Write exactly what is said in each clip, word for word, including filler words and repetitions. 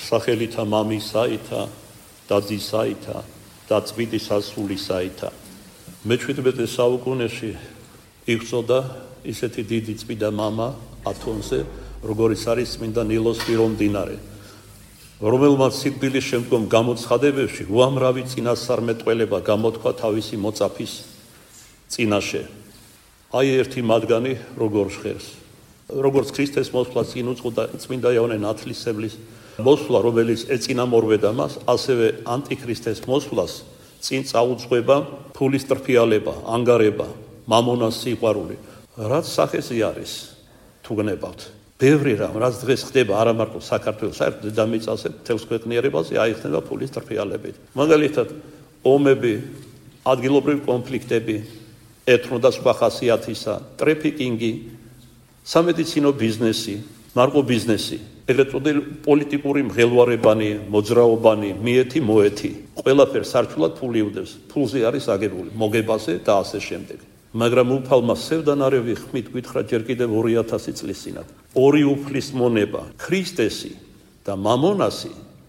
სახელითა მამისაითა და ძისაითა და წმინდი სასულისაითა. მეჩვიდმეტე საუკუნეში იღწოდა ისეთი დიდი წმინდა მამა ათონზე, როგორიც არის წმინდა ნილოს პირომდინარე, რომელმაც სიკვდილის შემდგომ გამოცხადებებში უამრავი წინასწარმეტყველება გამოთქვა თავისი მოწაფის წინაშე. აი ერთი მათგანი როგორ ჟღერს. როგორც ქრისტეს მოსვლა წინ უძღოდა წმინდა იოანე ნათლისმცემლის მოსვლა, რომელიც ეწინამორბედა მას, ასევე ანტიქრისტეს მოსვლას წინ წაუძღვება ფულის ტრფიალება, ანგარება, მამონას სიყვარული. რაც სახეზი არის თუ გნებავთ. ბევრი რამ, რაც დღეს ხდება არა მარტო საქართველოს, საერთოდ დედამიწაზე, მთელს ქვეყნიერებაზე აიხსნება ფულის ტრფიალებით. მაგალითად, ომები, ადგილობრივი კონფლიქტები, ეთნო და სხვა ხასიათისა, ტრეფიკინგი, სამედიცინო ბიზნესი, ნარკობიზნესი, ეგრეთ წოდებული პოლიტიკური მღელვარებანი, მოძრაობანი, მიეთი, მოეთი. ყველაფერს სარჩულად ფული უდევს. ფულზე არის აგებული, მოგებაზე და ასე შემდეგ. მაგრამ უფალმა სევდანარევი ხმით გითხრა ჯერ კიდევ ორი ათასი წლის წინათ. ორი უფლის მონება, ქრისტესი და მამონასი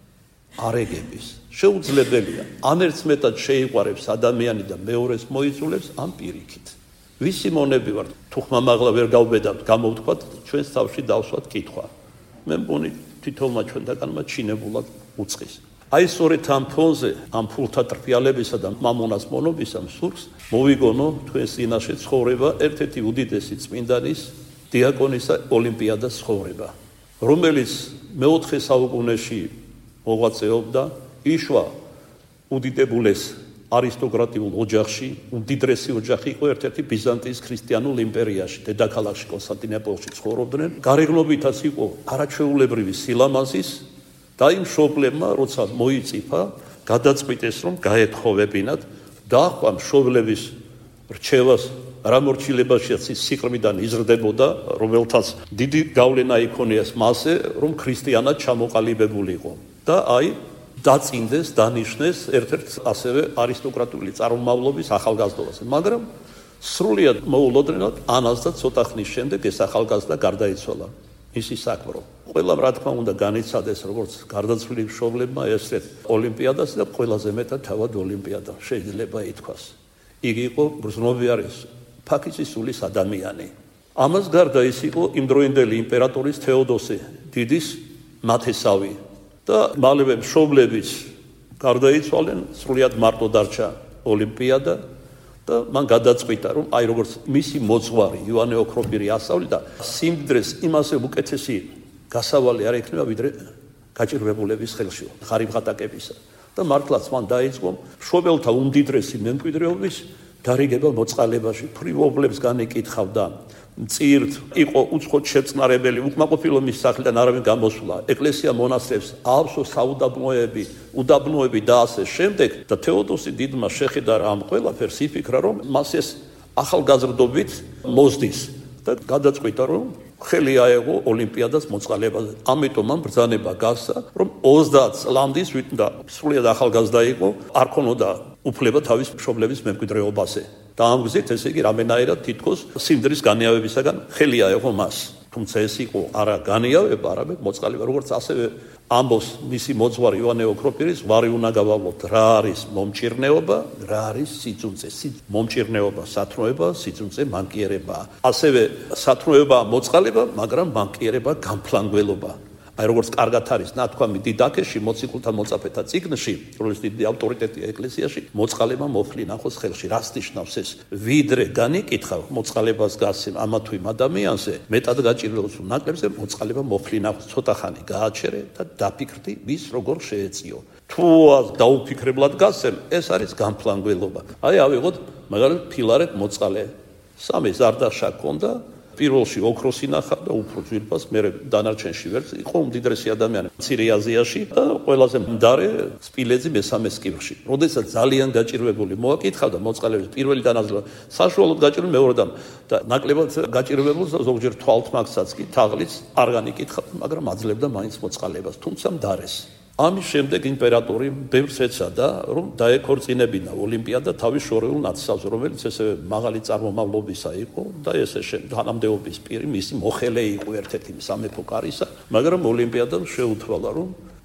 არ ეგების. შეუძლებელია, ან ერთს მეტად შეიყვარებს ადამიანი და მეორეს მოიწულებს, ან პირიქით. ვისი მონები ვართ? თუ ხმამაღლა ვერ გავბედავთ, გამოვთქვათ, ჩვენს თავში დავსვათ კითხვა. მე მგონი თითოეულმა ჩვენთაგანმა ჩინებულად უწყის. აი სწორედ ამ ფონზე, ამ ფულთა ტრფიალებისა და მამონას მონობისა მსურს მოვიგონო თქვენს წინაშე ცხოვრება ერთ-ერთი უდიდესი წმინდანის, დიაკონისა ოლიმპიადას ცხოვრება, რომელიც მეოთხე საუკუნეში მოღვაწეობდა, იშვა უდიდებულეს არისტოკრატიულ ოჯახში, უდიდრესი ოჯახი იყო ერთ-ერთი ბიზანტიის ქრისტიანულ იმპერიაში, დედაქალაქში კონსტანტინოპოლში ცხოვრობდნენ. გარეგნობითაც იყო არაჩვეულებრივი სილამაზის და იმ მშობლებმა, როცა მოიწიფა, გადაწყვიტეს, რომ გაეთხოვებინათ, დაახვა მშობლების რჩევას, რა მორჩილებაშიაც ის სიყრმიდან იზრდებოდა, რომელთაც დიდი გავლენა იქონიას მასზე, რომ ქრისტიანად ჩამოყალიბებულიყო. და აი დაწინდეს, დანიშნეს ერთ-ერთ ასევე არისტოკრატული წარმომავლობის ახალგაზრდობას. მაგრამ სრულიად მოულოდნელად ანას და ცოტა ხნის შემდეგ ეს ახალგაზრდა გარდაიცვალა. ისი საქმრო. ყველამ რა თქმა უნდა განიცადეს, როგორც გარდაცვლილი მშობლებმა ესეთ ოლიმპიადას და ყველაზე მეტად თავად ოლიმპიადა შეიძლება ითქვას. იგი იყო გრძნობიარის ფაქიზის სულის ადამიანი. ამას გარდა ის იყო იმდროინდელი იმპერატორის თეოდოსე დიდის ნათესავი და მალევე მშობლებიც გარდაიცვალნენ, სრულიად მარტო დარჩა ოლიმპიადა და მან გადაწყვიტა, რომ აი როგორც მისი მოძღვარი იოანე ოქროპირი ასწავლიდა, სიმდიდრეს იმასე უკეთესი გასავალი არ ექნება, ვიდრე გაჭირვებულების ხელში, ხარიმხატაკებისა. და მართლაც მან დაიწყო მშობელთა უმდიდრესი მემკვიდრეობის დარიგება მოწყალებაში, ფრიობლებს განეკითხავდა, მწირთ იყო უცხოდ შეწყნარებელი, უკმაყოფილო მის სახლიდან არავინ გამოსვლა, ეკლესია მონასტრებს აავსო საუდაბნოები, უდაბნოები და ასე შემდეგ. და თეოდოსი დიდმა შეხედა ამ ყველაფერს, იფიქრა, რომ მას ეს ახალგაზრდობით მოსდის და გადაწყვიტა, რომ ხელი აეღო ოლიმპიადას მოწყალებაზე. ამიტომ ამ ბრძანება გასცა, რომ ოცდაათ წლამდე ვინდა სრულიად ახალგაზრდა იყო, არ ქონოდა უფლება თავის მშობლების მემკვიდრეობაზე. და ამ გზით ესე იგი რამენაირად თითქოს სიმდრის განიავებისაგან ხელი აეღო მას. თუმცა ეს იყო არა განიავება, არამედ მოწყალება, როგორც ასევე ამბობს მისი მოძღვარი იოანე ოქროპირის, ვარი უნდა გავავლოთ, რა არის მომჭირნეობა, რა არის სიწუნწე. მომჭირნეობა სათნოება, სიწუნწე მანკიერება. ასევე სათნოება მოწყალება, მაგრამ მანკიერება გამფლანგველობა. აი როგორც კარგად არის ნათქვამი დიდაქეში მოციქულთა მოწაფეთა წიგნში, რომელიც დიდი ავტორიტეტია ეკლესიაში, მოწყალება მოფლი ნახოს ხელში. რას ნიშნავს ეს? ვიდრე განიკითხავ მოწყალებას გასცემ ამა თუ იმ ადამიანზე, მეტად გაჭირვებულს ნაკლებზე მოწყალება მოფლი ნახოს, ცოტა ხანი გააჩერე და დაფიქრდი, ვის როგორ შეეწიო. თუ დაუფიქრებლად გასცემ, ეს არის გამფლანგველობა. აი ავიღოთ მაგალითად ფილარეთ მოწყალე. სამი ზარდაშა ჰქონდა, პირველში ოქროსი ნახა და უფრო ძვირფას, მე დანარჩენში ვერც იყო უმდიდრესი ადამიანი მცირე აზიაში და ყველაზე მდარე სპილეძი მესამე სკივში. როდესაც ძალიან გაჭირვებული მოაკითხავდა მოწყალების პირველი დანაზრება, საშუალოდ გაჭირვებული მეორედან და ნაკლებად გაჭირვებულს ზოგჯერ თვალთმაგსაც კი თაღლიც არ განიკითხავდა, მაგრამ აძლევდა მაინც მოწყალებას, თუმცა მდარეს. ამის შემდეგ იმპერატორი ბევრს ეცადა, რომ დაეკორწინებინა ოლიმპიადა თავის შორეულ ნათესავს, რომელიც ესე მაღალი წარმომავლობისა იყო და ესე თანამდებობის პირი მისი მოხელე იყო ერთ-ერთი სამეფო კარისა, მაგრამ ოლიმპიადამ შეუთვალა, რომ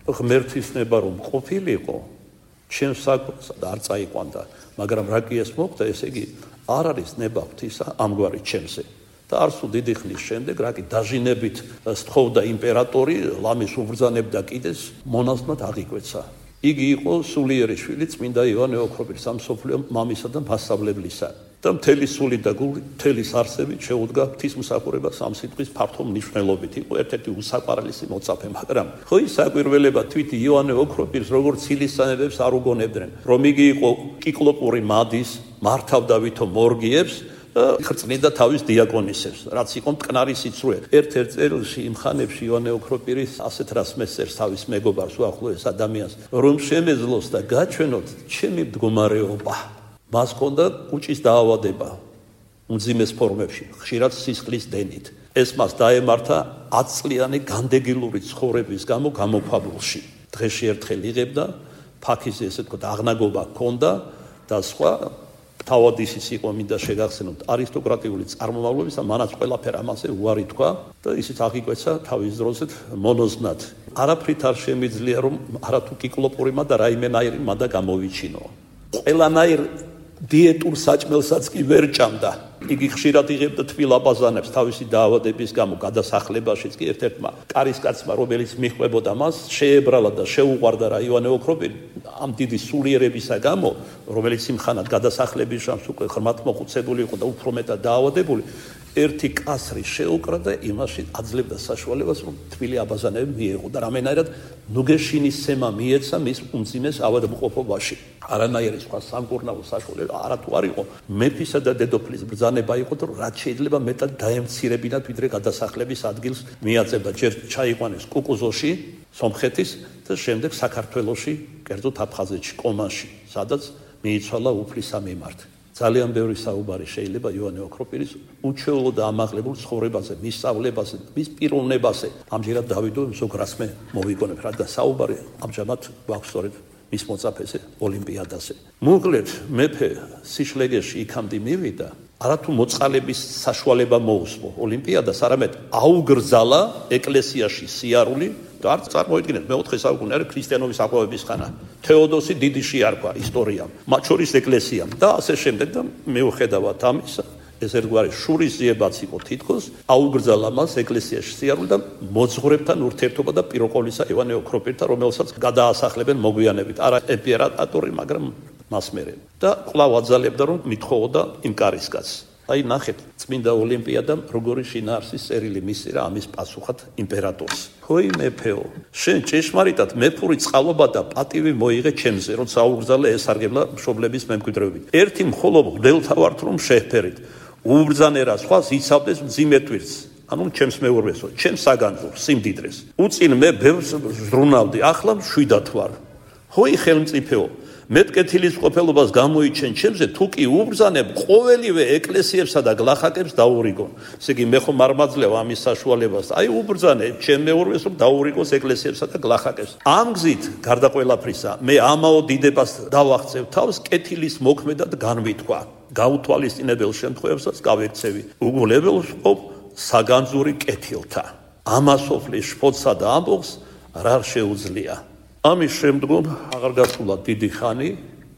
ღმერთის ნება რომ ყოფილიყო, ჩემს საქმესა და არ წაიყვანდა, მაგრამ რა კი ეს მოხდა, ესე იგი არ არის ნება ღვთისა ამგვარი ჩემზე. და არც თუ დიდი ხნის შემდეგ რა კი დაჟინებით სთხოვდა იმპერატორი, ლამის უბრძანებდა კიდეს მონაზვნად აღიკვეცა. იგი იყო სულიერი შვილი წმინდა იოანე ოქროპირის სამსოფლიო მამისა და მასწავლებლისა. და მთელი სული და გული, მთელი არსებით შეუდგა ღვთისმსახურებას ამ სიტყვის ფართო მნიშვნელობით. იყო ერთ-ერთი უსაყვარლესი მოწაფე, მაგრამ ხო ის საკვირველება თვით იოანე ოქროპირს როგორც ცილისწანებებს არ უგონებდნენ, რომ იგი იყო კიკლოპური მადის, მართავდა ვითომ მორგიებს და ხრწნიდა თავის დიაკონისებს, რაც იყო მტკნარი სიცრუე. ერთ-ერთ წერილში იმ ხანებში იოანე ოქროპირის ასეთ რას მესწერს თავის მეგობარს უახლოეს ადამიანს, რომ შემეძლოს და გაჩვენოთ ჩემი მდგომარეობა. მას ჰქონდა კუჭის დაავადება უმძიმეს ფორმებში, ხშირად სისხლის დენით. ეს მას დაემართა ათწლიანი განდეგილური ცხოვრების გამო გამოქვაბულში. დღეში ერთხელ იღებდა, ფაქიზი ესე თქვა აღნაგობა ჰქონდა და სხვა თავად ისიც იყო მინდა შეგახსენოთ არისტოკრატიული წარმომავლობის და მანაც ყველაფერ ამაზე უარი თქვა და ისიც აღიკვეცა თავის დროზე მონოზვნად. არაფრით არ შემიძლია რომ არათუ კიკლოპურიმა და რაიმენაირი მადა გამოვიჩინო. ყველანაირ დიეტურ საჭმელსაც კი ვერ ჭამდა. იგი ხშირად იღებდა თვილაბაზანებს თავისი დაავადების გამო გადასახლებაშიც კი ერთ-ერთმა კარისკაცმა, რომელიც მიხვებოდა მას, შეებრალა და შეუყვარდა რა იოანე ოქროპირი ამ დიდი სულიერებისა გამო, რომელიც იმხანად გადასახლების შანს უკვე ღრმად მოხუცებული იყო და უფრო მეტად დაავადებული, ერთი კასრი შეუკრა და იმაში აძლევდა საშუალებას, რომ თვილი აბაზანები მიეღო და რამენაირად ნუგეშინის სემა მიეცა მის უმძიმეს ავადმყოფობაში. არანაირი სხვა სამკურნალო საშუალება არათუ არ იყო, მეფისა და დედოფლის ბრძანება იყო, რომ რაც შეიძლება მეტად დაემცირებინათ, ვიდრე გადასახლების ადგილს მიაწევდა. ჯერ ჩაიყვანეს კუკუზოში, სომხეთის და შემდეგ საქართველოში, კერძოდ აფხაზეთში, კომანში, სადაც მიიცვალა უფლის სამიმართ. ძალიან ბევრი საუბარი შეიძლება იოანე ოქროპირის უჩვეულო და ამაღლებულ ცხოვრებაზე, მის სწავლებაზე, მის პიროვნებაზე. ამჯერად დავიდო ზოგ რასმე მოვიგონებ, რადგან საუბარი ამჟამად გვაქვს სწორედ მის მოწაფეზე, ოლიმპიადაზე. მოკლედ, მეფე სიშლეგეში იქამდე მივიდა, არათუ მოწყალების საშუალება მოუსმო ოლიმპიადას, არამედ აუგრძალა ეკლესიაში სიარული და არ წარმოიდგინეთ მეოთხე საუკუნე არის ქრისტიანობის აყვავების ხანა. თეოდოსი დიდი შეარქვა ისტორიამ, მათ შორის ეკლესიამ და ასე შემდეგ და მიუხედავად ამისა, ეს ერთგვარი შურისძიებაც იყო თითქოს, აუგრძალა მას ეკლესიაში სიარული და მოძღვრებთან ურთიერთობა და პიროყოლისა იოანე ოქროპირთან, რომელსაც გადაასახლებენ მოგვიანებით, არა იმპერატორი, მაგრამ მასმერე. და კვლავ აძალებდა რომ მithხოვოდა იმ კარისკაცს. აი ნახეთ, წმინდა ოლიმპიადამ როგორი შინაარსის წერილი მისცირა ამის პასუხად იმპერატორს. ჰოი მეფეო, შენ ჭეშმარიტად მეფური წყალობა და პატივი მოიღე ჩემზე, რომ საუგრძალე ესარგებლა მშობლების მემკვიდრეობით. ერთი მხოლოდ მღვდელთა ვართ რომ შეჰფერით. უბრძანერა სხვას იცავდეს მძიმე ტვირთს. ანუ ჩემს მეურვესო, ჩემს საგანძურს, სიმდიდრეს. უწინ მე ბევრს ზრუნავდი, ახლა მშვიდად ვარ. ჰოი ხელმწიფეო, მეტკეთილის ყოფილობას გამოიჩენ ჩემზე, თუ კი უბრძანებ ყოველივე ეკლესიებსა და გლახაკებს დაურიგონ. ესე იგი მე ხომ არ მაძლევ ამის საშუალებას. აი უბრძანე ჩემ მეურვეს რომ დაურიგოს ეკლესიებსა და გლახაკებს. ამ გზით გარდა ყველაფრისა, მე ამაო დიდებას დავახცევ თავს კეთილის მოქმედად განვითქვა. გაუთვალისწინებელ შემთხვევებსაც გავექცევი. უგულებელს ვყოფ საგანძური კეთილთა. ამასოფლის შფოთსა და ამბობს რა შეუძლია. ამის შემდგომ აღარ გასულა დიდი ხანი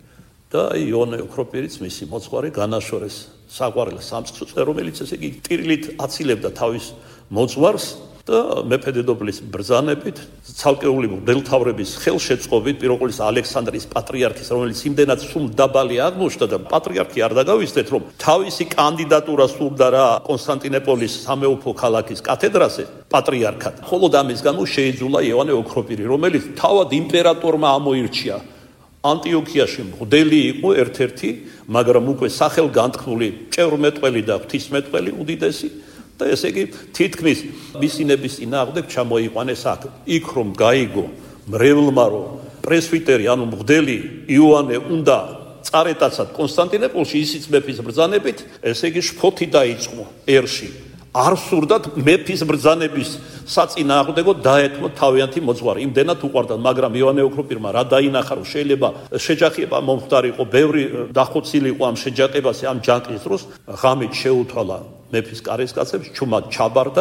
და იოანე ოქროპირიც მისი მოძღვარი განაშორეს საყვარელ სამწყსოზე, რომელიც ესე იგი ტირილით აცილებდა თავის მოძღვარს და მეფე-დედოფლის ბრძანებით, ცალკეული მღვდელმთავრების ხელშეწყობით, პიროყოლის ალექსანდრიის პატრიარქის, რომელიც იმდენად სულ დაბალი აღმოჩნდა და პატრიარქი არ დაგავიწყდეთ, რომ თავისი კანდიდატურა სურდა რა კონსტანტინოპოლის სამეუფო ქალაქის კათედრაზე, პატრიარქად. მხოლოდ ამის გამო შეიძულა იოანე ოქროპირი, რომელიც თავად იმპერატორმა ამოირჩია. ანტიოქიაში მღვდელი იყო ერთ-ერთი, მაგრამ უკვე სახელგანთქმული ჭევრმეტყველი და ღვთისმეტყველი უდიდესი და ესე იგი თითქმის მისინების წინააღმდეგ ჩამოიყვანეს აქ. იქ რომ გაიგო მრევლმა რომ პრესვიტერი, ანუ მღვდელი იოანე უნდა წარეტაცად კონსტანტინოპოლში, ისიც მეფის ბრძანებით, ესე იგი შფოთი დაიწყო ერში. არ სურდათ მეფის ბრძანების საწინააღმდეგო დაეთმო თავიანთი მოძღვარი. იმდენად უყვარდათ, მაგრამ იოანე ოქროპირმა რა დაინახა, რომ შეიძლება შეჯახება მომხდარიყო, ბევრი დახოცილიყო ამ შეჯაყებაზე, ამ ჯანყის დროს, ღამით შეუთვალა მეფის კარისკაცებს, ჩუმად ჩაბარდა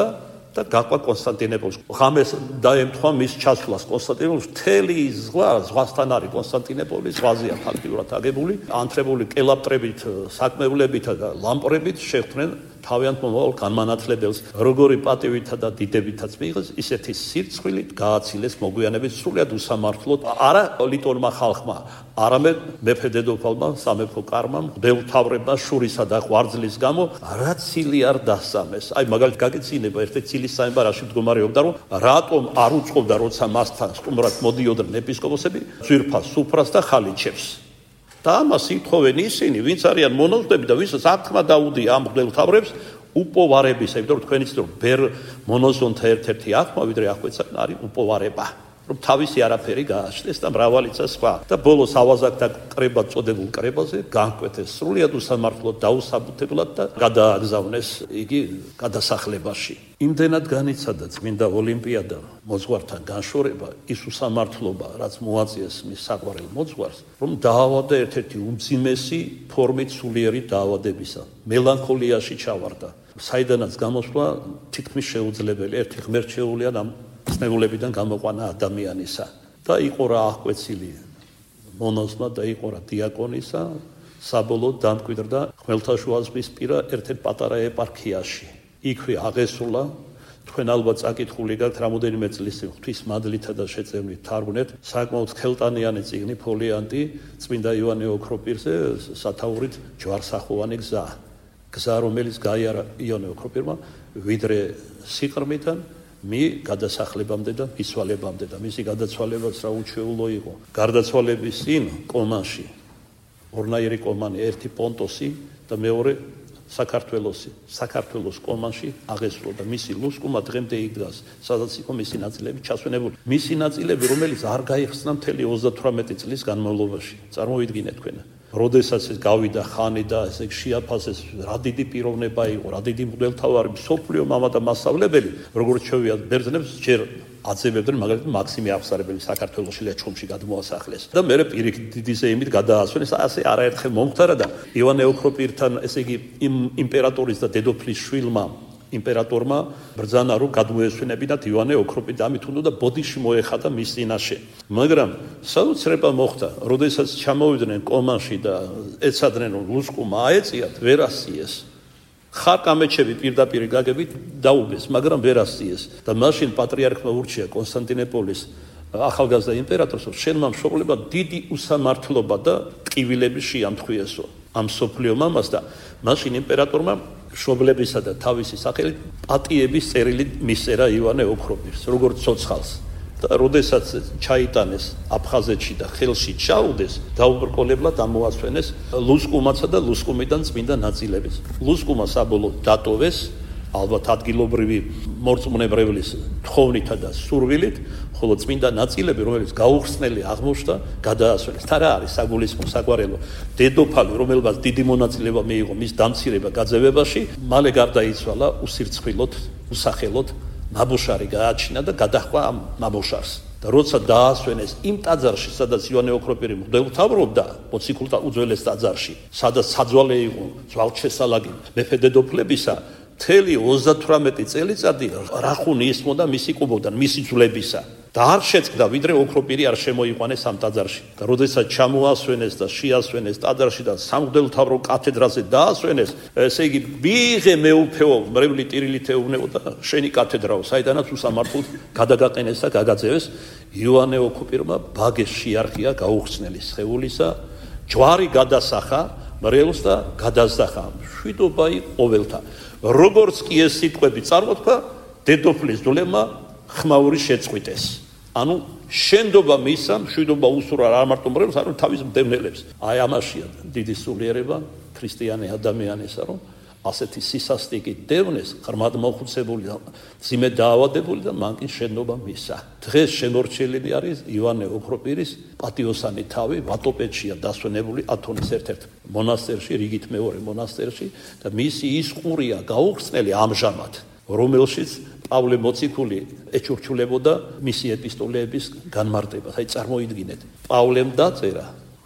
და გაყვა კონსტანტინოპოლში. ღამეს დაემთხვა მის ჩასვლას კონსტანტინოპოლში. მთელი ზღვა, ზღვასთან არის კონსტანტინოპოლის, ზღვაზეა ფაქტიურად აგებული, ანთრებული კელაპტრებით, საკმევლებით და ლამპრებით შეხვდნენ თავიანთ მომავალ განმანათლებელს, როგორი პატივითა და დიდებითაც მიიღეს, ისეთი სირცხვილით გააცილეს მოგვიანებით სრულიად უსამართლოდ არა ლიტონმა ხალხმა, არამედ მეფე დედოფალმა, სამეფო კარმა, მღვდელმთავრებმა შურისა და ღვარძლის გამო რა ცილი არ დასამეს. აი მაგალითად გაგეცინება ერთ-ერთი ცილის საიმბა რაში მდგომარეობდა, რომ რატომ არ უწყობდა, როცა მასთან სტუმრად მოდიოდნენ ეპისკოპოსები, ძვირფას, სუფრას და ხალიჩებს. და ამას ითხოვენ ისინი, ვინც არიან მონოზვნები და ვისაც აღთქმა დაუდია ამ მღვდელმთავრებს უპოვარებისა, იმიტომ რომ თქვენ იცით რომ ბერ მონოზონთა ერთ-ერთი აღთქმა, ვიდრე ახვეცან არის უპოვარება, რომ თავისი არაფერი გააჩნდეს და მრავალიცა სხვა. და ბოლოს ავაზაკთა კრებად წოდებულ კრებაზე განკვეთეს სრულიად უსამართლოდ, დაუსაბუთებლად და გადააგზავნეს იგი გადასახლებაში. იმდენად განიცადა წმინდა ოლიმპიადა მოძღვართან განშორება, ის უსამართლობა, რაც მოაწიეს მის საყვარელ მოძღვარს, რომ დაავადდა ერთ-ერთი უმძიმესი ფორმით სულიერი დაავადებისა. მელანქოლიაში ჩავარდა, საიდანაც გამოსვლა თითქმის შეუძლებელი, ერთი ღმერთშეულიან ამ ცნებულებიდან გამოყვანა ადამიანისა. და იყო რა აღკვეცილი მონოზმა და იყო რა დიაკონისა, საბოლოოდ დამკვიდრდა ხმელთაშუა ზღვისპირა ერთ-ერთ პატარა ეპარქიაში. იქვე აღესრულა, თქვენ ალბათ წაკითხული გაქვთ რამოდენიმე წლის წინ ღვთის მადლითა და შეწევნით თარგმნეთ საკმაოდ ხელტანიანი წიგნი ფოლიანტი წმინდა იოანე ოქროპირზე სათაურით ჯვარსახოვანი გზა. გზა, რომელიც გაიარა იოანე ოქროპირმა ვიდრე სიყრმიდან მი გადასახლებამდე და მისვალებამდე და მისი გადაცვალებაც რა უჩვეულო იყო. გარდაცვალების წინ კომანში ორნაირი კომანი, ერთი პონტოსი და მეორე საქართველოსი, საქართველოს კომანში აღესრულა და მისი ლუსკუმა დღემდე იდგას, სადაც იყო მისი ნაწილები ჩასვენებული. მისი ნაწილები, რომელიც არ გაიხსნა მთელი ოცდათვრამეტი წლის განმავლობაში. წარმოვიდგინეთ თქვენ. როდესაც ეს გავიდა ხანი და ესე შეაფასეს, რა დიდი პიროვნება იყო, რა დიდი მღვდელმთავარი, მსოფლიო მამა და მასწავლებელი, როგორც შევიათ ბერძნებს, ჯერ აწებებდნენ მაგალითად მაქსიმე აღსარებელი საქართველოში ლეჩხუმში გადმოასახლეს და მე პირიქით დიდი ზეიმით გადაასვენეს. ასე არაერთხელ მომხდარა და იოანე ოქროპირთან, ესე იგი იმ იმპერატორის და დედოფლის შვილმა იმპერატორმა ბრძანა რომ გადმოესვენებინათ იოანე ოქროპირ და ამით უნდა ბოდიში მოეხადა მის წინაშე. მაგრამ საოცრება მოხდა, როდესაც ჩამოვიდნენ კომანში და ეცადნენ რომ ლუსკუმა აეწიათ, ვერ ასიეს. ხარკამეჩები პირდაპირ გაგებით დაუბეს, მაგრამ ვერ ასიეს და მაშინ პატრიარქმა ურჩია კონსტანტინოპოლის ახალგაზრდა იმპერატორს, რომ შენმა მშობლებმა დიდი უსამართლობა და ტკივილები შეამთხვიესო ამ სოფლიო მამას და მაშინ იმპერატორმა მშობლებისა და თავისი სახელით პატიების წერილი მისწერა იოანე ოქროპირს, როგორც ცოცხალს. და როდესაც ჩაიტანეს აფხაზეთში და ხელში ჩაუდეს, დაუბრკოლებლად ამოასვენეს ლუსკუმაცა და ლუსკუმიდან წმინდა ნაწილებიც. ლუსკუმა საბოლოოდ დატოვეს, ალბათ ადგილობრივი მორწმუნეებლის თხოვნითა და სურვილით, ხოლო წმინდა ნაწილები, რომელიც გაუხსნელი აღმოჩნდა, გადაასვენეს. და რა არის საგულისხმო საყვარელო? დედოფალი, რომელმაც დიდი მონაწილეობა მიიღო მის დამცირება გაძევებაში, მალე გარდაიცვალა უსირცხვილოდ, უსახელოდ. ნაბოშარი გააჩინა და გადაჰყვა ამ ნაბოშარს. და როცა დაასვენეს იმ ტაძარში, სადაც იოანე ოქროპირი მღვდელმთავრობდა, მოციქულთა უძველეს ტაძარში, სადაც საძვალე იყო ძვალჩესალაგი მეფე დედოფლებისა, მთელი ოცდათვრამეტი წელიწადი რახუნი ისმოდა მისი კუბოდან, მისი ძვლებისა. და არ შეწყდა, ვიდრე ოქროპირი არ შემოიყვანეს ამ ტაძარში. და როდესაც ჩამოასვენეს და შეასვენეს ტაძარში და სამღვდელმთავრო კათედრაზე დაასვენეს, ესე იგი ბიღე მეუფეო, მრევლი ტირილით ეუბნებო და შენი კათედრაო, საიდანაც უსამართლოდ გადაგაყენეს და გაგაძევეს. იოანე ოქროპირმა ბაგეს შეარყია გაუხსნელი სხეულისა, ჯვარი გადასახა მრევლს და გადასახა მშვიდობა ყოველთა. როგორც კი ეს სიტყვები წარმოთქვა, დედოფლის ძვლებმა ხმაური შეწყვიტეს. ანუ შენდობა მისა, მშვიდობა უსურვა არ მარტო მრევლს, არამედ თავის მდევნელებს. აი ამაშია დიდი სულიერება ქრისტიანი ადამიანისა, რომ ასეთი სისასტიკით დევნეს, ღრმად მოხუცებული და ძიმე დაავადებული და მან კი შენდობა მისა. დღეს შემორჩენილი არის იოანე ოქროპირის პატიოსანი თავი, ვატოპედშია დასვენებული ათონის ერთ-ერთ მონასტერში, რიგით მეორე მონასტერში და მისი ის ყურია გაუხსნელი ამჟამად, რომელშიც პავლე მოციქული ეჩურჩულებოდა მისი ეპისტოლეების განმარტებას. აი წარმოიდგინეთ, პავლემ დაწერა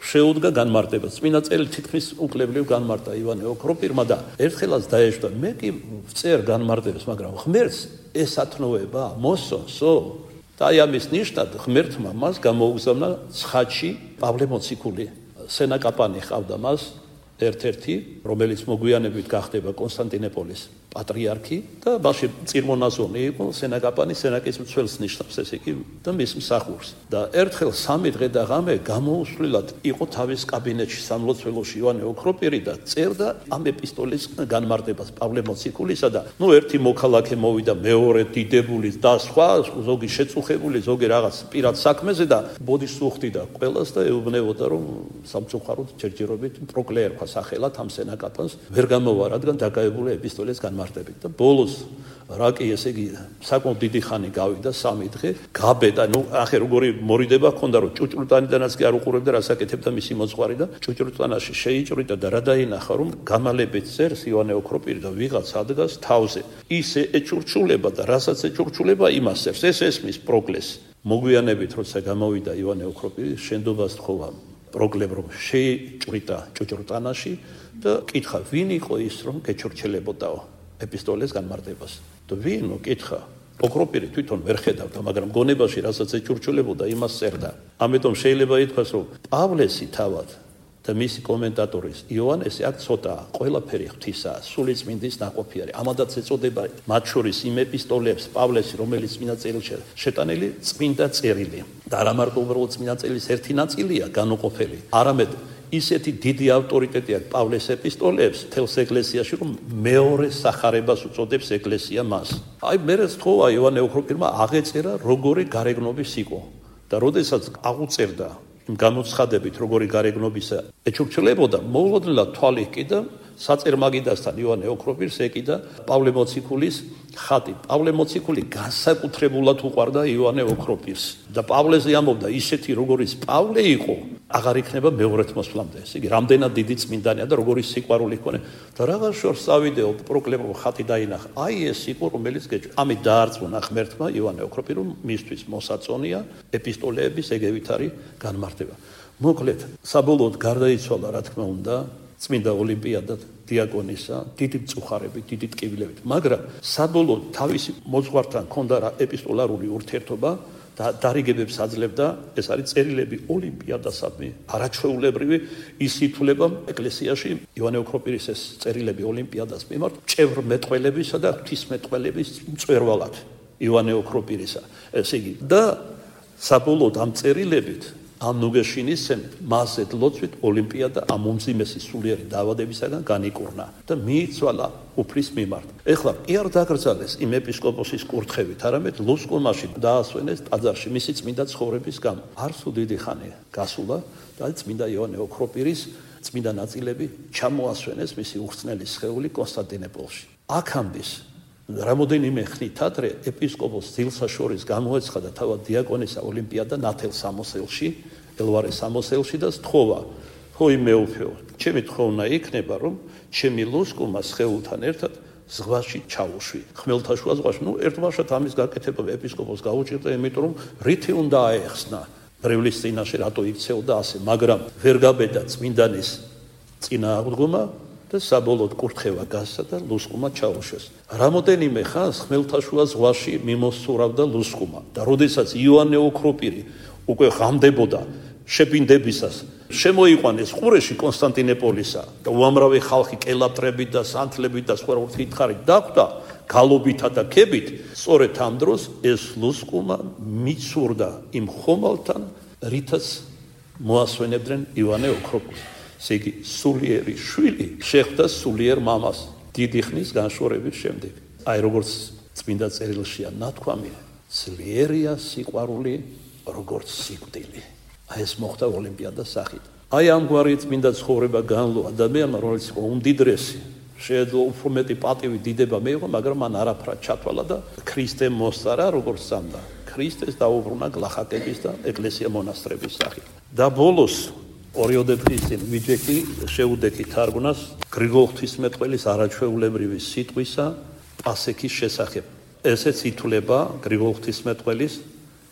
შეუდგა განმარტებას. წმინდა წერილი თითქმის უკლებლივ განმარტა ივანე ოქროპირმა და ერთხელაც დაეშვა. მე კი ვწერ განმარტებას, მაგრამ ღმერთს ეს ათნოება მოსონსო. და აი ამის ნიშნად ღმერთმა მას გამოუგზავნა ცხადში პავლე მოციქული. სენაკაპანი ჰყავდა მას ერთ-ერთი, რომელიც მოგვიანებით გახდება კონსტანტინოპოლის პატრიარქი და მასში წირმონაზონი იყო სენაკაპანი, სენაკის მცველს ნიშნავს ესე იგი და მის მსახურს. და ერთხელ სამი დღე და ღამე გამოუსვლელად იყო თავის კაბინეტში სამლოცველოში ივანე ოქროპირი და წერდა ამ ეპისტოლის განმარტებას პავლე მოციქულისა და ნუ ერთი მოქალაქე მოვიდა, მეორე დიდებული და სხვა, ზოგი შეწუხებული, ზოგი რაღაც პირად საქმეზე და ბოდიშს უხდიდა ყველას და ეუბნებოდა რომ სამწუხაროდ ჯერჯერობით პროკლეერქვა სახელად ამ სენაკაპანს ვერ გამოვა, რადგან დაკავებული ეპისტოლის განმარტებით და ბოლოს რაკი ესე იგი საკმაოდ დიდი ხანი გავიდა სამი დღე გაბედა ნუ ახე როგორი მორიდება ჰქონდა რომ ჭუჭრუტანიდანაც კი არ უყურებდა რას აკეთებდა მისი მოძღვარი და ჭუჭრუტანაში შეიჭრიდა და რა დაინახა რომ გამალებით წერს ივანე ოქროპირი და ვიღაც ადგას თავზე ისე ეჭურჩულება და რასაც ეჭურჩულება იმას წერს ეს ესმის პროკლეს მოგვიანებით როცა გამოვიდა ივანე ოქროპირი შენდობას თხოვა პროკლემ რომ შეიჭრიდა ჭუჭრუტანაში და კითხა ვინ იყო ის რომ გეჩურჩელებოდაო ეპისტოლეს განმარტებას და ვინო კითხა ოქროპირი თვითონ ვერ ხედავდა მაგრამ გონებაში რასაც ეჭურჩულებოდა იმას წერდა ამიტომ შეიძლება ითქვას რომ პავლესი თავად და მისი კომენტატორის იოანესი აქ ცოტა ყველაფერი ღვთისაა სული წმინდის ნაყოფი არის ამადაც ეწოდება მათ შორის იმ ეპისტოლეებს პავლესი რომელიც წმინდა წერილში შეტანილი წმინდა წერილი და არა მარტო უბრალოდ წმინდა წერილის ერთი ნაწილია განუყოფელი არამედ ისეთი დიდი ავტორიტეტი აქვს პავლეს ეპისტოლეებს თელს ეკლესიაში რომ მეორე სახარებას უწოდებს ეკლესია მას აი მე რთხოვა ივანე ოქროპირმა აღეწერა როგორი გარეგნობის იყო და როდესაც აღუწერდა იმ გამოცხადებით როგორი გარეგნობისა ეჩურჩლებოდა მოულოდნელად თვალი ჰკიდა საწერ-მაგიდასთან ივანე ოქროპირს ეკიდა პავლე მოციქულის ხატი პავლე მოციქული განსაკუთრებულად უყვარდა ივანე ოქროპირს და პავლეზე ამბობდა ისეთი როგორიც პავლე იყო აღარ იქნება მეორეთ მოსვლამდე ესე იგი რამდენად დიდი წმინდანია და როგორი სიყვარული ჰქონია და რაღაც შორს წავიდეო პროკლემო ხატი დაინახა აი ეს იყო რომელიც გეჭ ამით დაარწმუნა ღმერთმა ივანე ოქროპირმა მისთვის მოსაწონია ეპისტოლეების ეგევით არის განმარტება მოკლედ საბოლოოდ გარდაიცვალა რა თქმა უნდა წმინდა ოლიმპიადა დიაკონისა დიდი მწუხარებით დიდი ტკივილებით მაგრამ საბოლოოდ თავისი მოძღვართან ჰქონდა რა ეპისტოლარული ურთიერთობა და დარიგებებს აძლევდა ეს არის წერილები ოლიმპიადასადმი არაჩვეულებრივი ის ითვლება ეკლესიაში ივანე ოქროპირის ეს წერილები ოლიმპიადას მიმართ ჭევრ მეტყველებისა და ღვთისმეტყველების მწვერვალად ივანე ოქროპირისა ესე იგი და საბოლოოდ ამ წერილებით ამ ნუგეშინისცემ მასზე ლოცვით ოლიმპიადა ამ უმძიმესი სულიერი დაავადებისაგან განიკურნა და მიიცვალა უფლის მიმართ. ეხლა კი არ დაკრძალეს იმ ეპისკოპოსის კურთხევით, არამედ ლუსკომაში დაასვენეს ტაძარში მისი წმინდა ცხოვრების გამო. არსუ დიდი ხანი გასულა და წმინდა ივანე ოქროპირის წმინდა ნაწილები ჩამოასვენეს მისი უხრწნელი სხეული კონსტანტინოპოლში. აქამდე რამოდენიმე ხნით ადრე ეპისკოპოს ძილსაშორის გამოეცხადა თავად დიაკონისა ოლიმპიადა ნათელ სამოსელში, ელვარე სამოსელში და სთხოვა, ხოი მეუფეო, ჩემი თხოვნა იქნება, რომ ჩემი ლუსკომა სხეულთან ერთად ზღვაში ჩაუშვი. ხმელთაშუა ზღვაში, ნუ ერთბაშად ამის გაკეთება ეპისკოპოს გაუჭირდა, იმიტომ რომ რითი უნდა აეხსნა მრევლის წინაშე რატო იქცეოდა ასე, მაგრამ ვერ გაბედა წმინდანის წინააღმდგომა და საბოლოოდ კურთხევა გასცა და ლუსკომა ჩაუშვეს. რამოდენიმე ხანს ხმელთაშუა ზღვაში მიმოსურავდა ლუსკომა და როდესაც ივანე ოქროპირი უკვე ღამდებოდა შეპინდებისას შემოიყვანეს ყურეში კონსტანტინოპოლისა და უამრავი ხალხი კელატრებით და სანთლებით და სხვა ურთიერთხარით დახვდა გალობითა და ქებით სწორედ ამ დროს ეს ლუსკომა მიცურდა იმ ხომალთან რითაც მოასვენებდნენ ივანე ოქროპირს ესე იგი სულიერი შვილი შეხვდა სულიერ მამას დიდი ხნის განშორების შემდეგ აი როგორც წმინდა წერილშია ნათქვამი ძლიერია სიყვარული როგორც სიკვდილი აი ეს მოხდა ოლიმპიადას სახით აი ამგვარი წმინდა ცხოვრება განლო ადამიანმა რომელიც იყო უმდიდრესი შეეძლო უფრო მეტი პატივი დიდება მეიღო მაგრამ მან არაფრად ჩათვალა და ქრისტე მოსწარა როგორც სანდა ქრისტეს დაუბრუნა გლახაკების და ეკლესია მონასტრების სახით და ბოლოს ორიოდე ქრისტინ ვიჯექი შეუდექი თარგმნას გრიგოლ ღვთისმეტყველის არაჩვეულებრივი სიტყვისა პასექის შესახებ ესეც ითვლება გრიგოლ ღვთისმეტყველის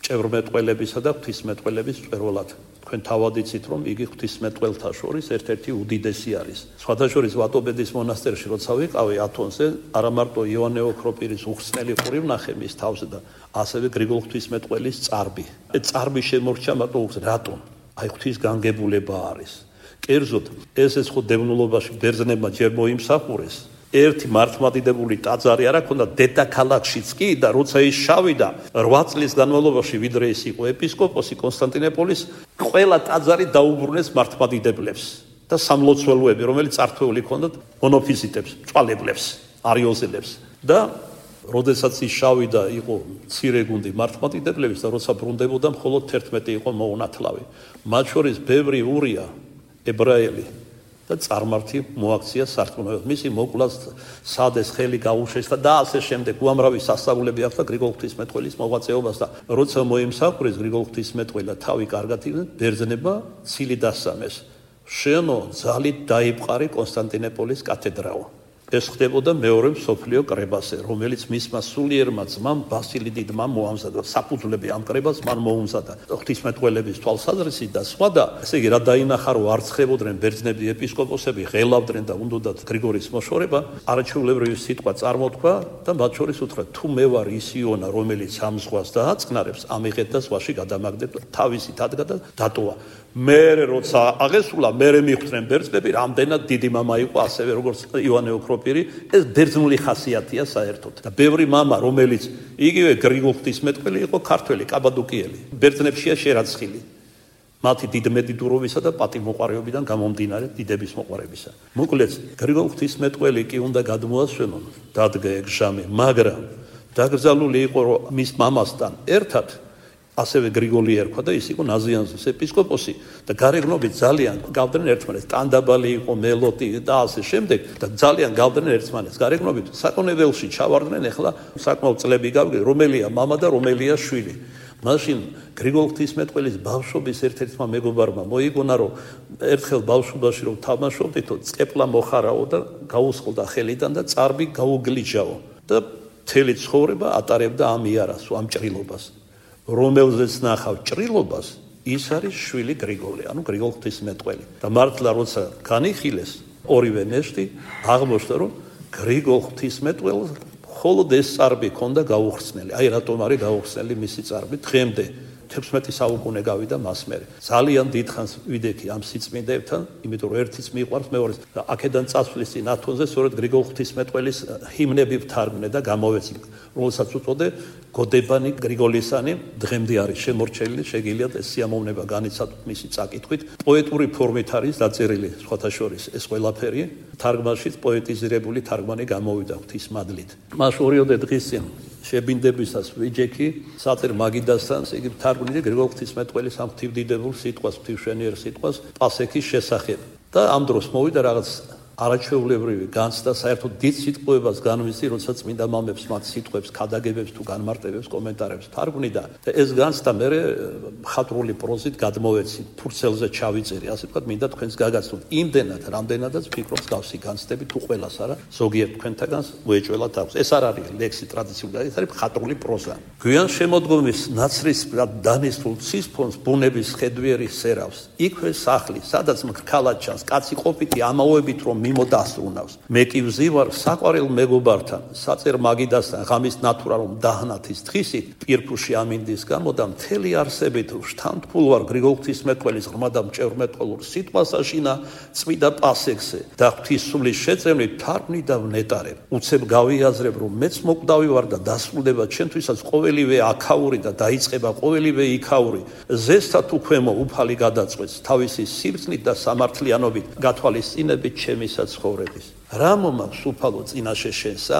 ჭევრმეტყველებისა და ღვთისმეტყველების მწვერვალად. თქვენ თავად იცით, რომ იგი ღვთისმეტყველთა შორის ერთ-ერთი უდიდესი არის. სხვადასხვა ვატობედის მონასტერში როცა ვიყავი ათონზე, არა მარტო იოანე ოქროპირის უხსნელი ყური ვნახე მის თავზე და ასევე გრიგოლ ღვთისმეტყველის წარბი. წარბი შემორჩა მარტო უხსნ, რატომ? აი ღვთის განგებულება არის. კერძოდ, ესეც ხო დევნილობაში ბერძნებმა ჯერ მოიმსახურეს. ერთი მართლმადიდებელი ტაძარი არა ქონდა დედაქალაქშიც კი და როცა ის შავიდა რვა წლის განმავლობაში ვიდრე ის იყო ეპისკოპოსი კონსტანტინოპოლის, ყველა ტაძარი დაუბრუნეს მართლმადიდებლებს და სამლოცველოები, რომელიც წართვეული ჰქონდათ მონოფიზიტებს, მწვალებლებს, არიოზელებს და როდესაც ის შავიდა იყო მცირე გუნდი მართლმადიდებლების და როცა ბრუნდებოდა მხოლოდ თერთმეტი იყო მოუნათლავი. მათ შორის ბევრი ურია ებრაელი და წარმართი მოაქცია სარწმუნოებას. მისი მოკვლას სადეს ხელი გაუშვეს და ასე შემდეგ უამრავი სასწაულები აქვს გრიგოლ ღვთისმეტყველის მოღვაწეობას და როცა მოიმსახურეს გრიგოლ ღვთისმეტყველა თავი კარგად იღეს, ბერძნებმა ცილი დასამეს. შენო ძალით დაიპყარი კონსტანტინოპოლის კათედრაო. ეს ხდებოდა მეორე მსოფლიო კრებაზე, რომელიც მისმა სულიერმა ძმამ ბასილი დიდმა მოამზადა. საფუძვლები ამ კრებას მან მოუმზადა. ღვთისმეტყველების თვალსაზრისით და სხვა და ესე იგი რა დაინახა რომ არცხებოდნენ ბერძნები ეპისკოპოსები, ღელავდნენ და უნდათ გრიგორის მოშორება, არაჩვეულებრივი სიტყვა წარმოთქვა და მათ შორის უთხრა თუ მე ვარ ის იონა, რომელიც ამ ზღვას დააწყნარებს, ამიღეთ და ზღვაში გადამაგდებ, თავისით ადგა და დატოვა. მერე როცა აღესრულა, მერე მიხვდნენ ბერძნები, რამდენად დიდი მამა იყო, ასევე როგორც იოანე ოქროპირი, ეს ბერძნული ხასიათია საერთოდ. და ბევრი მამა, რომელიც იგივე გრიგოლ ღვთისმეტყველი იყო ქართველი, კაბადოკიელი, ბერძნებშია შერაცხილი. მათი დიდმედიდურობისა და პატიმოყარეობიდან გამომდინარე დიდების მოყარებისა. მოკლედ, გრიგოლ ღვთისმეტყველი კი უნდა გადმოასვენონ, დადგა ეგ ჟამი, მაგრამ დაკრძალული იყო მის მამასთან ერთად ასევე გრიგოლი ერქვა და ის იყო ნაზიანზის ეპისკოპოსი და გარეგნობით ძალიან გავდნენ ერთმანეთს. ტანდაბალი იყო, მელოტი და ასე შემდეგ და ძალიან გავდნენ ერთმანეთს. გარეგნობით საკონებელში ჩავარდნენ, ახლა საკმაოდ წლები გავგე, რომელია მამა და რომელია შვილი. მაშინ გრიგოლ ღვთისმეტყველის ბავშვობის ერთ-ერთმა მეგობარმა მოიგონა, რომ ერთხელ ბავშვობაში რომ თამაშობდითო, წეპლა მოხარაო და გაუსხლდა ხელიდან და წარბი გაუგლიჯაო და მთელი ცხოვრება ატარებდა ამ იარას, ამ ჭრილობას. რომელზეც ნახავ ჭრილობას, ის არის შვილი გრიგოლი, ანუ გრიგოლ ღვთისმეტყველი. და მართლა როცა განიხილეს ორივე ნეშტი, აღმოჩნდა რომ გრიგოლ ღვთისმეტყველს მხოლოდ ეს წარბი ჰქონდა გაუხსნელი. აი რატომ არის გაუხსნელი მისი წარბი დღემდე. თექვსმეტი საუკუნე გავიდა მას მერე. ძალიან დიდხანს ვიდექი ამ სიწმინდებთან, იმიტომ რომ ერთიც მიყვარს მეორეს და აქედან წასვლის წინ ათონზე სწორედ გრიგოლ ღვთისმეტყველის ჰიმნები ვთარგმნე და გამოვეცი, რომელსაც უწოდე გოდებანი გრიგოლისანი, დღემდე არის შემორჩენილი, შეგიძლიათ ეს სიამოვნება განიცადოთ მისი წაკითხვით. პოეტური ფორმით არის დაწერილი სხვათა შორის ეს ყველაფერი, თარგმანშიც პოეტიზირებული თარგმანი გამოვიდა ღვთის მადლით. მას ორიოდე დღის წინ შებინდებისას ვიჯექი საწერ მაგიდასთან, იგი თარგმნიდა გრიგოლ ღვთისმეტყველის ამ ღვთივდიდებულ სიტყვას, ღვთივშენიერ სიტყვას პასექის შესახებ. და ამ დროს მოვიდა რაღაც არაჩვეულებრივი განცდა, საერთოდ დიდ სიტყვებას განვიცდი, როცა წმინდა მამებს მათ სიტყვებს, ქადაგებებს თუ განმარტებებს, კომენტარებს თარგმნიდა და ეს განცდა მე მხატვრული პროზით გადმოვეცი, ფურცელზე ჩავიწერი, ასე ვთქვათ, მინდა თქვენს გაგაცნოთ. იმდენად, რამდენადაც ფიქრობს გავსი განცდები თუ ყველას არა, ზოგიერთ თქვენთაგანს მოეჭველათ აქვს. ეს არ არის ლექსი ტრადიციული, ეს არის მხატვრული პროზა. გვიან შემოდგომის ნაცრისფრად დანისულ ცისფონს ბუნების ხედვიერი სერავს. იქვე სახლი, სადაც მქრქალად ჩანს, კაცი ყოფითი ამაოებით რომ მიმოდასრუნავს. მე კი ვზივარ საყვარელ მეგობართან, საწერ მაგიდასთან, ღამის ნათურა რომ დაჰნათის თხისით, პირფუში ამინდის გამო და მთელი არსებით შთანთქულ ვარ გრიგოლ ღვთისმეტყველის ღრმა და მჭევრმეტყველურ სიტყვასაშინა წმინდა პასექზე და ღვთის სულის შეწევნით თარგმნი და ვნეტარებ. უცებ გავიაზრებ, რომ მეც მოკვდავი ვარ და დასრულდება ჩემთვისაც ყოველივე აქაური და დაიწყება ყოველივე იქაური. ზესთა თუ ქვემო უფალი გადაწყვეტს, თავისი სიბრძნით და სამართლიანობით გათვალისწინებით ჩემი ცხოვრების. რა მომაქვს უფალო წინაშე შენსა,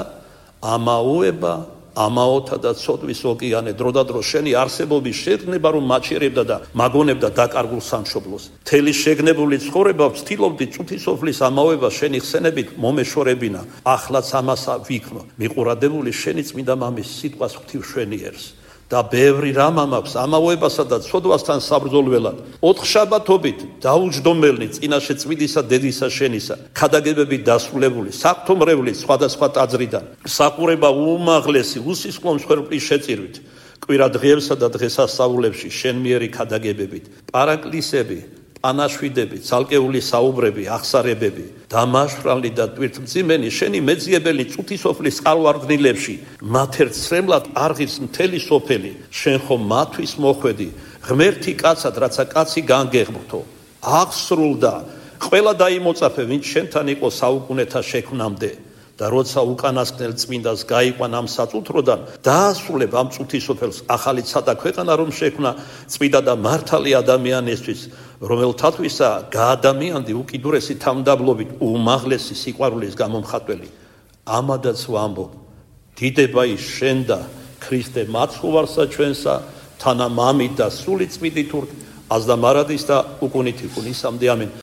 ამაოება, ამაოთა და ცოდვის ოკეანე დროდადრო შენი არსებობის შეგნება რომ მაჩერებდა და მაგონებდა დაკარგულ სამშობლოს. მთელი შეგნებული ცხოვრება ვცდილობდი წუთისოფლის ამაოება შენი ხსენებით მომეშორებინა. ახლაც ამასა ვიქნო, მიყურადებული შენი წმინდა მამის სიტყვას ღვთივშენიერს. და ბევრი რამ მაქვს ამაოებასა და ცოდვასთან საბრძოლველად. ოთხშაბათობით დაუჯდომელნი წინაშე წმინდისა დედისა შენისა, ქადაგებები დასრულებული, საღვთომრევლის სხვადასხვა ტაძრიდან, საყურება უმაღლესი უსისხლო მსხვერპლის შეწირვით. კვირა დღეებსა და დღესასწაულებში შენ მიერი ქადაგებებით, პარაკლისები, პანაშვიდები, ცალკეული საუბრები, აღსარებები, დამაშვრალი და ტვირთმძიმენი შენი მეძიებელი წუთისოფლის წყალვარდნილებში, მათ ერთ სრემლად არღის მთელი სოფელი, შენ ხომ მათვის მოხვედი, ღმერთი კაცად, რაცა კაცი განგეღმრთო, აღსრულდა, ყველა დაიმოწაფე, ვინც შენთან იყო საუკუნეთა შექმნამდე. და როცა უკანასკნელ წმინდას გაიყვან ამ საწუთროდან, დაასრულებ ამ წუთისოფელს ახალი ცადა ქვეყანა რომ შექმნა წმინდა და მართალი ადამიანისთვის, რომელთათვისა გაადამიანდი უკიდურესი თავმდაბლობით უმაღლესი სიყვარულის გამომხატველი. ამადაც ვამბობ, დიდება ის შენ და ქრისტე მაცხოვარსა ჩვენსა, თანა მამით და სული წმინდით ურთ, აზდა მარადის და უკუნით იკუნისამდე ამენ.